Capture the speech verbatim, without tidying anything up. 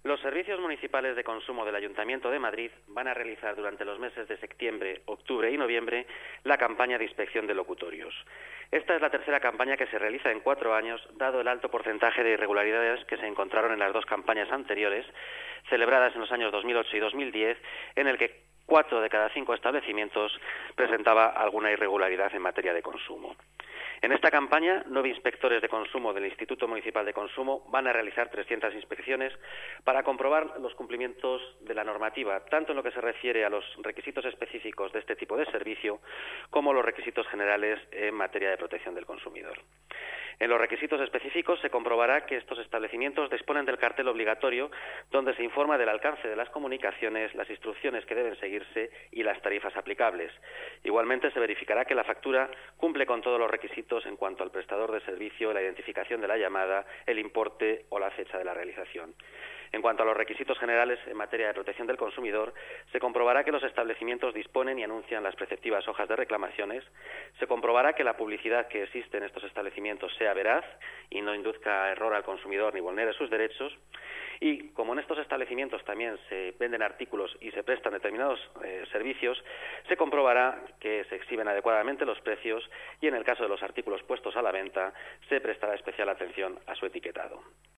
Los servicios municipales de consumo del Ayuntamiento de Madrid van a realizar durante los meses de septiembre, octubre y noviembre la campaña de inspección de locutorios. Esta es la tercera campaña que se realiza en cuatro años, dado el alto porcentaje de irregularidades que se encontraron en las dos campañas anteriores, celebradas en los años dos mil ocho y dos mil diez, en el que cuatro de cada cinco establecimientos presentaba alguna irregularidad en materia de consumo. En esta campaña, nueve inspectores de consumo del Instituto Municipal de Consumo van a realizar trescientas inspecciones para comprobar los cumplimientos de la normativa, tanto en lo que se refiere a los requisitos específicos de este tipo de servicio, como los requisitos generales en materia de protección del consumidor. En los requisitos específicos se comprobará que estos establecimientos disponen del cartel obligatorio donde se informa del alcance de las comunicaciones, las instrucciones que deben seguirse y las tarifas aplicables. Igualmente se verificará que la factura cumple con todos los requisitos en cuanto al prestador de servicio, la identificación de la llamada, el importe o la fecha de la realización. En cuanto a los requisitos generales en materia de protección del consumidor, se comprobará que los establecimientos disponen y anuncian las preceptivas hojas de reclamaciones, se comprobará que la publicidad que existe en estos establecimientos sea veraz y no induzca a error al consumidor ni vulnere sus derechos, y como en estos establecimientos también se venden artículos y se prestan determinados eh, servicios, se comprobará que se exhiben adecuadamente los precios y en el caso de los artículos puestos a la venta se prestará especial atención a su etiquetado.